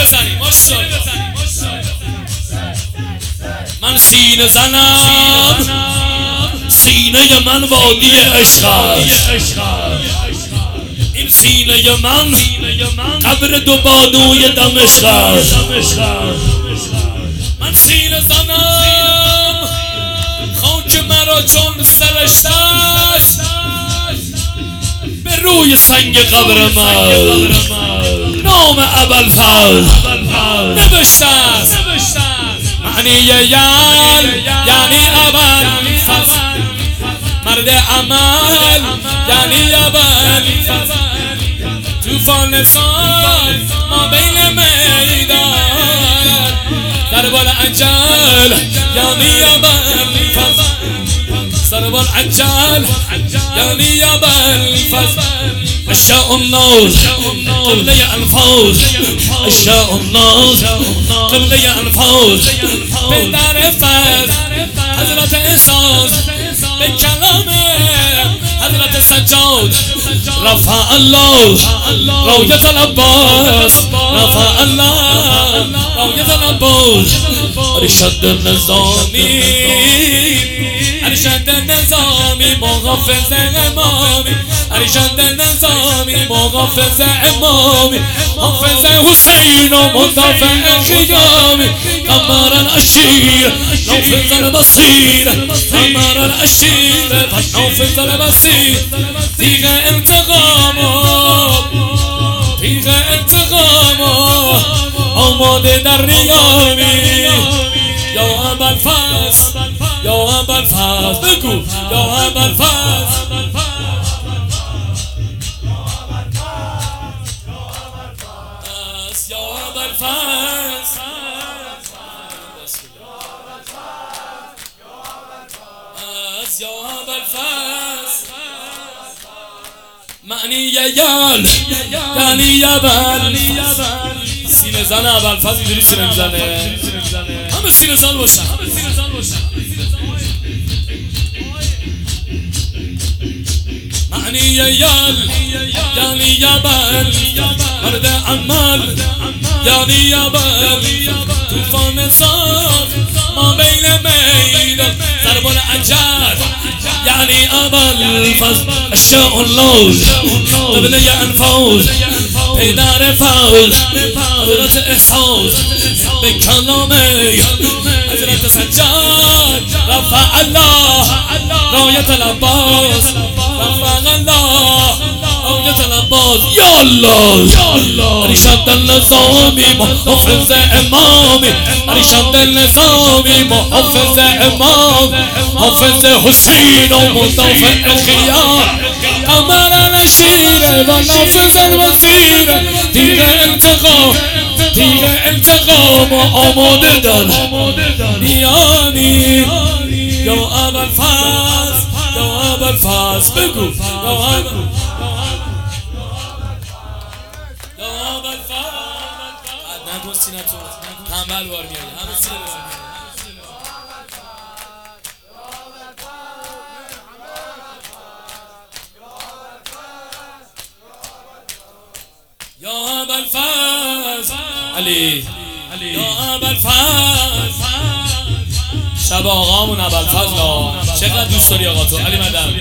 بزنیم من سینه زنم سینه من وادی عشق است این سینه من قبر دو بانوی دمشق است من سینه زنم خاک مرا چون سرشت است به روی سنگ قبر من نام ابوالفضل نوشته است معنی یعنی ابوالفضل مرد عمل یعنی ابوالفضل طوفان سال ما بین میدان ضرب العجل یعنی ابوالفضل ضرب العجل یعنی ابوالفضل اشاء الناس قبله الفاظ اشاء الناس قبله الفاظ پدر فضل حضرت احساس به کلام حضرت سجاد رفع الله رایت العباس رفع الله رایت العباس ارشد النظامی ارشد النظامی محافظ امامی ارشد النظامی محافظ امامی حافظ حسین و مدافع خیامی قمر الاشیر نافذ البصیر قمر الاشیر نافذ البصیر تیغ انتقام تیغ انتقام آماده در ریامی یا ابوالفضل یا ابوالفضل بگو یا ابوالفضل یا ابوالفضل یا ابوالفضل معنی یعنی ابوالفضل سینه زن ابوالفضل اینجوری سینه میزنه همه سینه زن باشن معنی یعنی ابوالفضل مرد عمل یعنی ابوالفضل طوفان سال ما بین میدان ضرب العجل یعنی ابوالفضل اشاء الله قبله انفاس پدر فضل حضرت احساس به کلام حضرت سجاد رفع الله رایت العباس رفع الله رایت العباس یا الله ارشد النظامی محافظ امامی ارشد النظامی محافظ امام حافظ حسین و مدافع خیام قمر الاشیر و نافذ الوزیر تیغ انتقام و آماده در نیانی یا ابوالفضل یا ابوالفضل بگو یا ابوالفضل نگو سینتو تنبل بار میاری همه سینه بزنی یا ابوالفضل علی یا ابوالفضل شب آقامون ابوالفضل چقدر دوست داری آقا تو علی مدن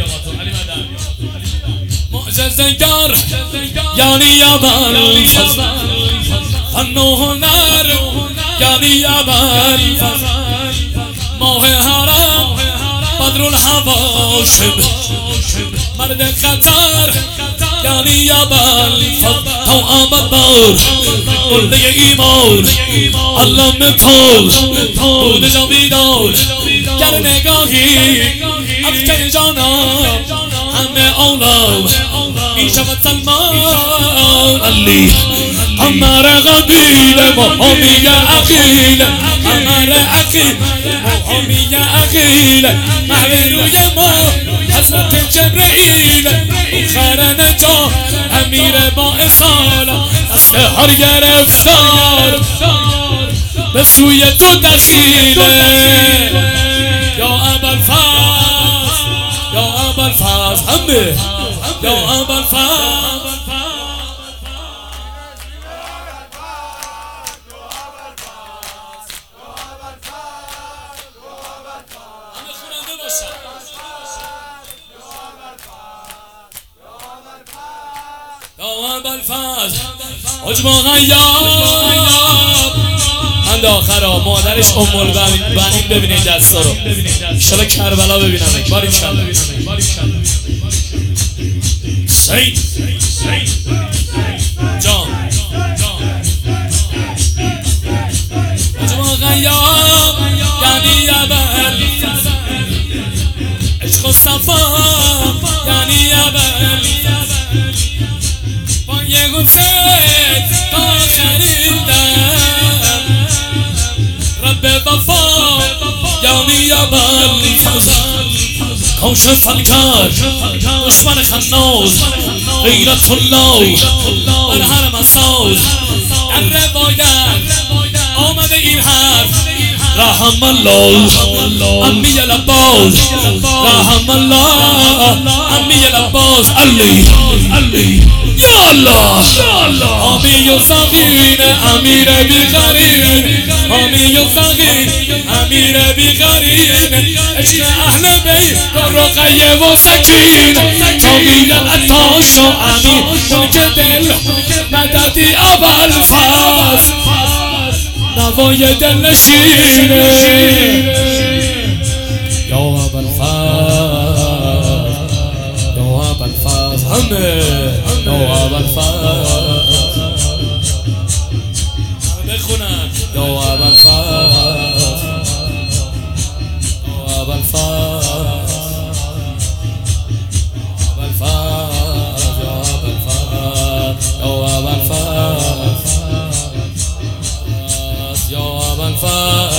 معجزه‌گر یعنی ابوالفضل فن و هنر یعنی ابوالفضل ماه حرم بدر الحواشم مرد خطر یعنی ابوالفضل تا آمدار قله ایمان علم پاس بود جاویدان گر نگاهی افکن جانم همه عالم می شود سلمان علی قمر قبیل محامی عقیل قمر عقیل محامی عقیل مهر روی ما حضرت جبرئیل خیر نجات امیر با اصالت دست هر گرفتار به سوی تو دخیله یا ابوالفضل یا ابوالفضل همه یا ابوالفضل یا ابوالفضل حاج مغیاب من آخر مادرش ام البنین ببینید دستا رو انشالله کربلا ببینم باریکالله سید جان حاج مغیاب یعنی ابوالفضل عشق و صفا یعنی ابوالفضل با یه گوشه تا خریدم رب وفا یعنی ابوالفضل کاشف الکر دشمن خناس غیرت الله بر حرم اساس در روایت آمده این حرف رحم الله امی العباس رحم الله امی العباس علی یا الله آمی و ساقین امیر بیغرین آمی و ساقین امیر بیغرین عشق اهل بیت رقیه و سکین آمی العطاش و امیر ملک دل مددی ابوالفضل نوای دل نشینه یا ابوالفضل یا ابوالفضل همه یا ابوالفضل بخونن یا ابوالفضل یا ابوالفضل یا ابوالفضل